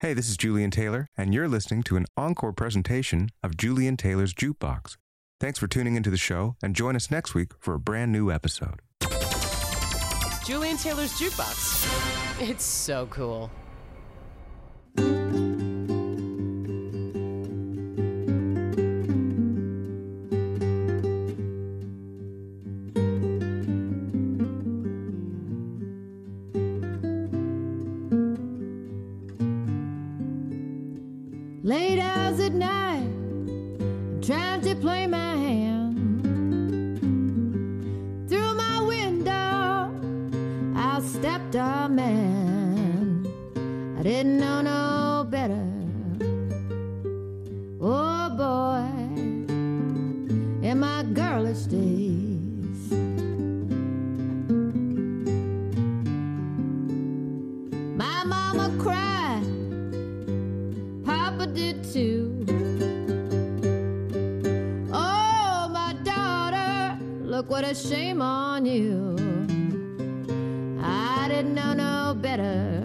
Hey, this is Julian Taylor, and you're listening to an encore presentation of Julian Taylor's Jukebox. Thanks for tuning into the show, and join us next week for a brand new episode. Julian Taylor's Jukebox. It's so cool. Late hours at night, I'm trying to play my hand. Through my window, I stepped a man. I didn't know no better. Oh boy, in my girlish days, my mama cried, Papa did too. Oh, my daughter, look what a shame on you. I didn't know no better.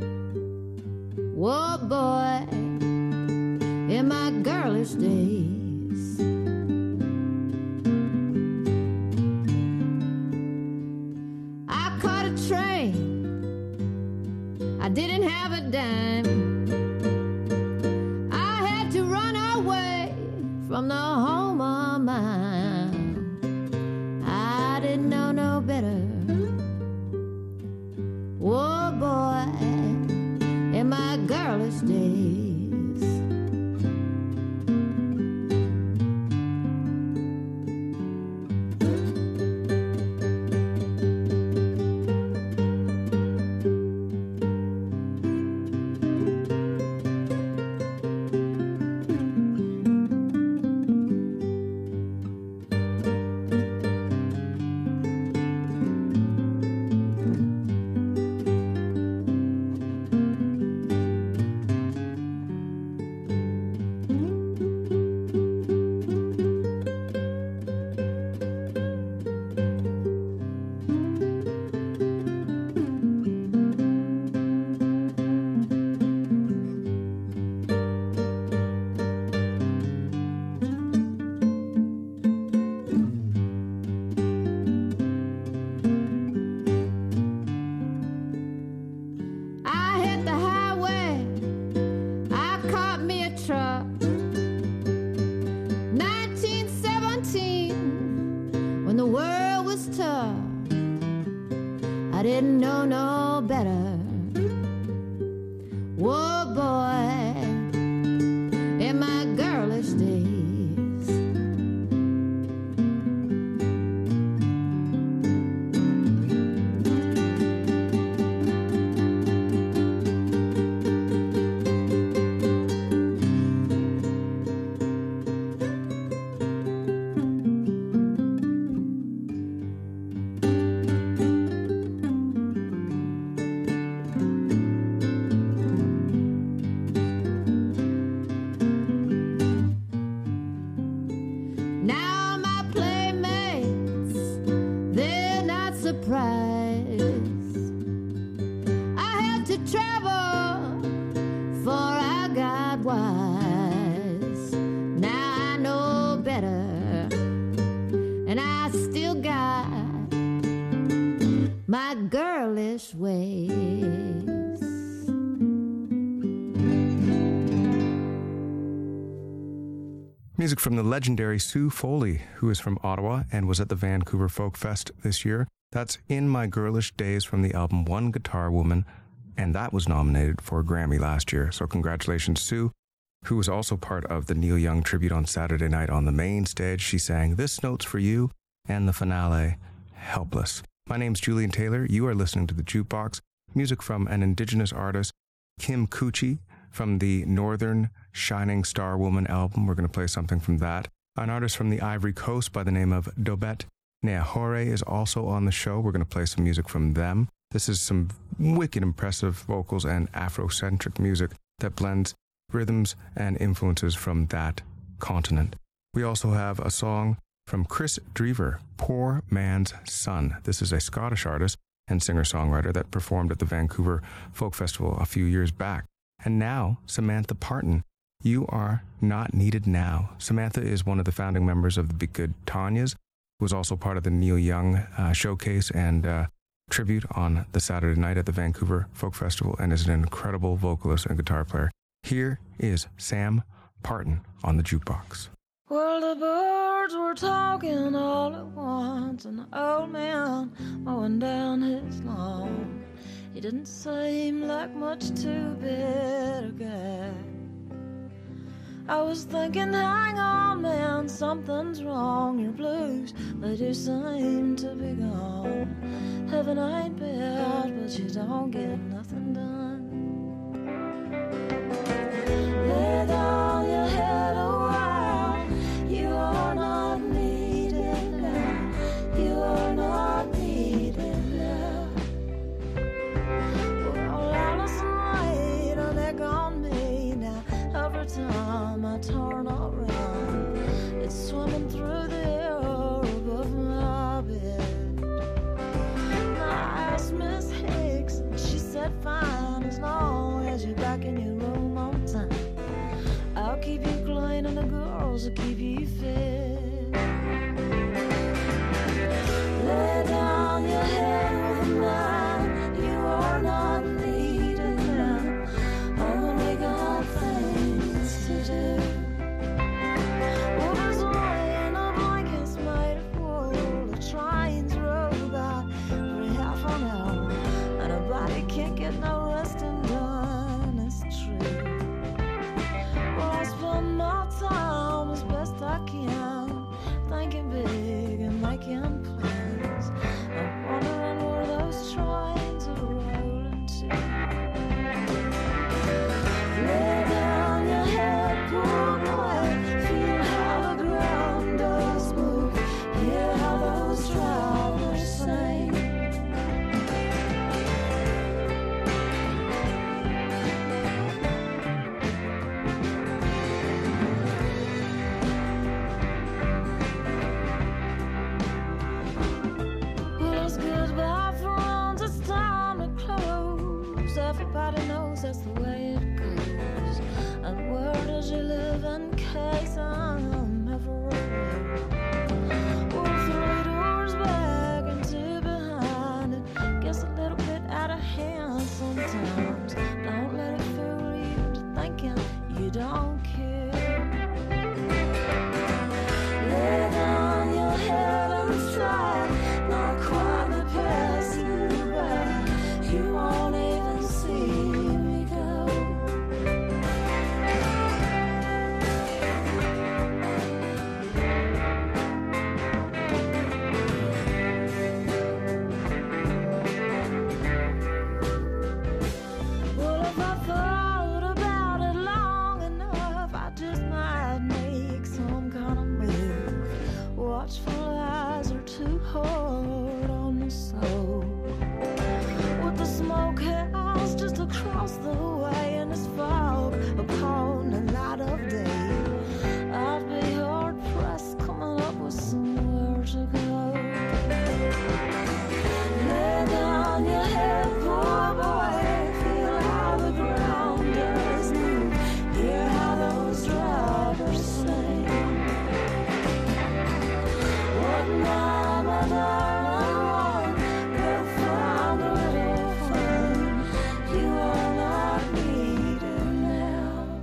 Whoa, boy, in my girlish days. I caught a train. I didn't have a dime. From the home of mine, I didn't know no better. Whoa, boy, in my girlish days. I didn't know no better. Whoa, boy, in my girlish days. My girlish ways. Music from the legendary Sue Foley, who is from Ottawa and was at the Vancouver Folk Fest this year. That's In My Girlish Days from the album One Guitar Woman, and that was nominated for a Grammy last year. So congratulations, Sue, who was also part of the Neil Young tribute on Saturday night on the main stage. She sang This Note's for You and the finale, Helpless. My name's Julian Taylor. You are listening to The Jukebox. Music from an Indigenous artist, Kim Cucci, from the Northern Shining Star Woman album. We're going to play something from that. An artist from the Ivory Coast by the name of Dobet Neahore is also on the show. We're going to play some music from them. This is some wicked impressive vocals and Afrocentric music that blends rhythms and influences from that continent. We also have a song from Chris Drever, Poor Man's Son. This is a Scottish artist and singer-songwriter that performed at the Vancouver Folk Festival a few years back. And now, Samantha Parton, You Are Not Needed Now. Samantha is one of the founding members of the Be Good Tanyas, who was also part of the Neil Young showcase and tribute on the Saturday night at the Vancouver Folk Festival, and is an incredible vocalist and guitar player. Here is Sam Parton on the jukebox. Well, the birds were talking all at once, and the old man mowing down his lawn. He didn't seem like much too big a guy. I was thinking, hang on, man, something's wrong. Your blues, they do seem to be gone. Heaven ain't bad, but you don't get nothing done. Lay down your head a while. You are not needed now. You are not needed now. Well, Alice and Wade, they're gone me now. Every time I turn around, it's swimming through the air above my bed. And I asked Miss Hicks, and she said, fine, as long as you're back in your room on time. I'll keep you clean and the girls will keep you fed. Lay down your head with mine. You are not needed now. Only got things to do. Well, there's laying a blankets made of wool. The trains roll by every half an hour, and a body can't get no resting done. It's true. Well, I spend my time as best I can, thinking big and making plans. I'm wondering where those trains are rolling to. Lay down your head, poor boy. Feel how the ground does move. Hear how those travelers sing. Well, it's goodbye, friends. It's time to close. Everybody knows that's the way it goes. And where does you live in case I'm ever around? Well, 3 doors back and 2 behind. It gets a little bit out of hand sometimes. Don't let it fool you to thinking you don't care. Lay down your head and try not quite to pass you by. You won't even see me go. Well, if I thought about it long enough, I just might make some kind of move. Watchful eyes are too hard on the soul. With the smokehouse just across the way and this fog upon the light of day, I'd be hard pressed coming up with somewhere to go. Lay down your head, poor boy. Feel how the ground does move. Hear how those drivers sing. What now, my darling one? We'll find a little fun. You are not needed now.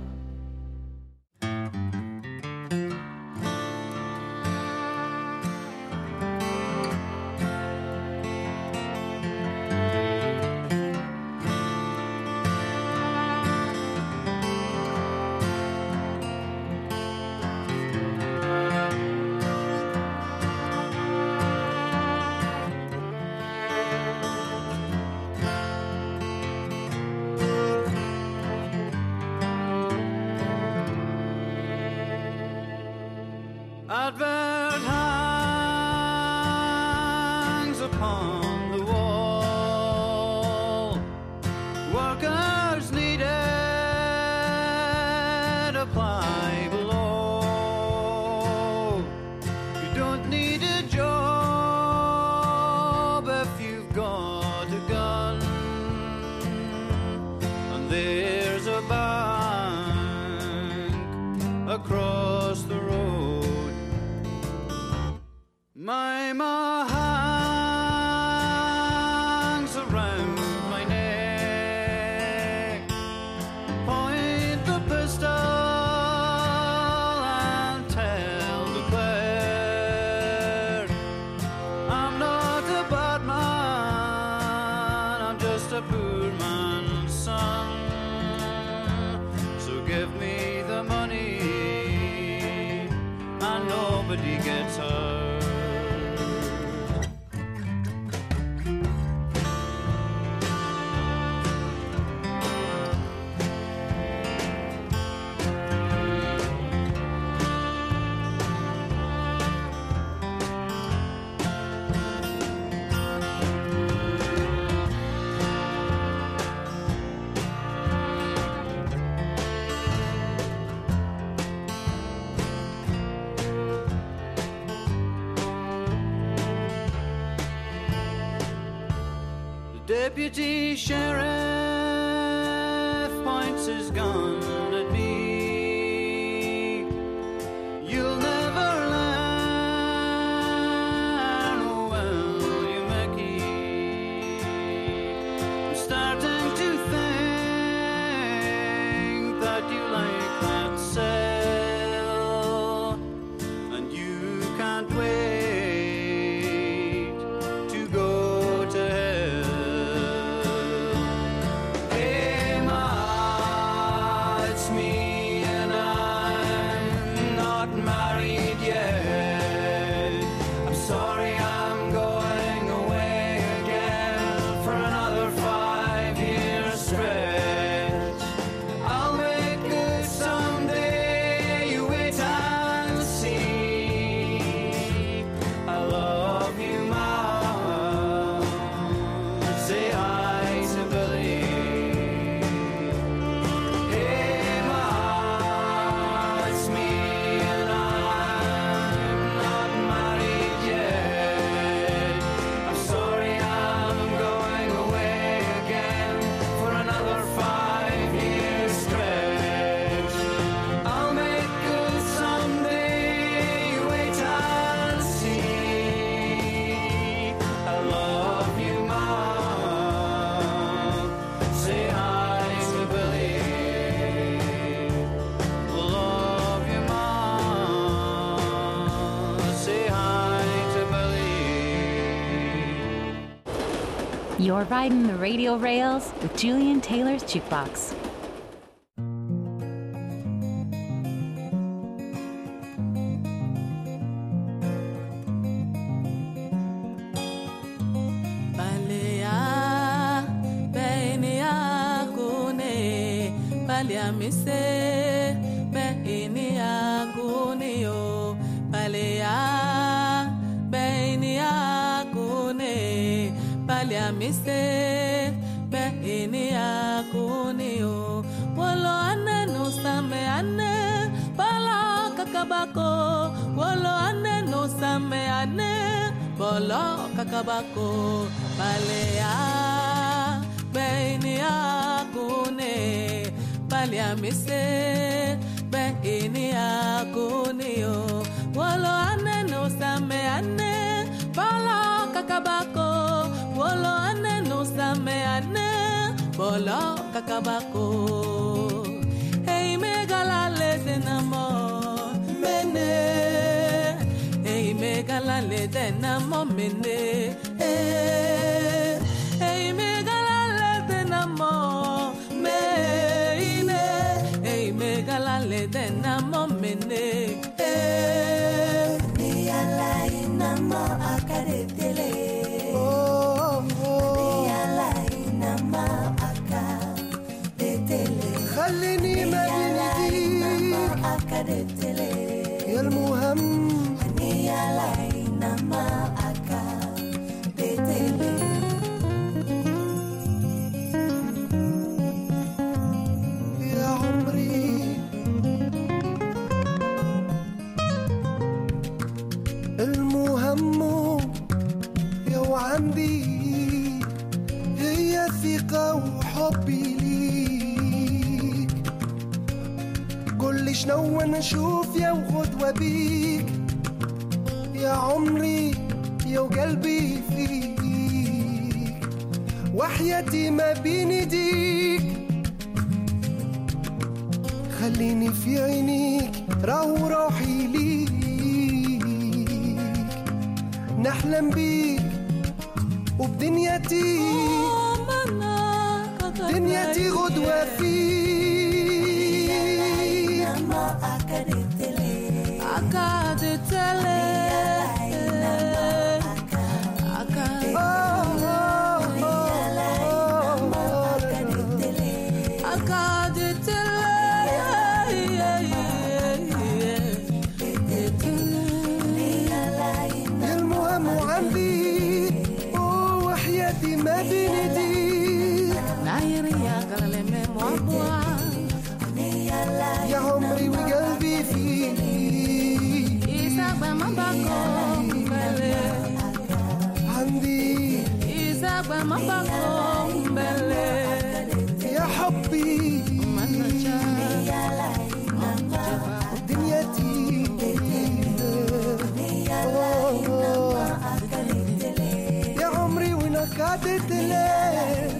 Advert hangs upon the wall. Workers needed, apply below. You don't need a job if you've got a gun. And there's a give me the money and nobody gets hurt. Deputy sheriff points his gun at me. You'll never learn, oh well, you Mickey. I'm starting to think that you like that cell, and you can't wait to go to hell. You're riding the radio rails with Julian Taylor's Jukebox. Kakabako palea benia kune palia mise benia kunio wolo ane no same ane pala kakabako wolo ane no same ane pala kakabako hey megala lesenamo mene hey megala lesenamo mene hey megala lesenamo mene hey megala lesenamo mene ni ala inamo akaretele ni ala inamo akaretele خليني ما بيني akaretele يا المهم ni ala inamo akaretele يا عمري المهم يا وعندي هي ثقة وحبي ليك قولي شنو نشوف يا وغدوة بيك يا عمري يا وقلبي فيك وحياتي ما بين ايديك خليني في عينيك راهو روحي ليك نحلم بيك وبدنيتي دنيتي غدوة فيك المهم عندي وحياتي ما بين ايديك يا عمري وقلبي فيك عندي يا حبي دنيتي يا عمري ونكدت ليه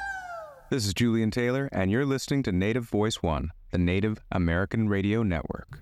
This is Julian Taylor, and you're listening to Native Voice One, the Native American Radio Network.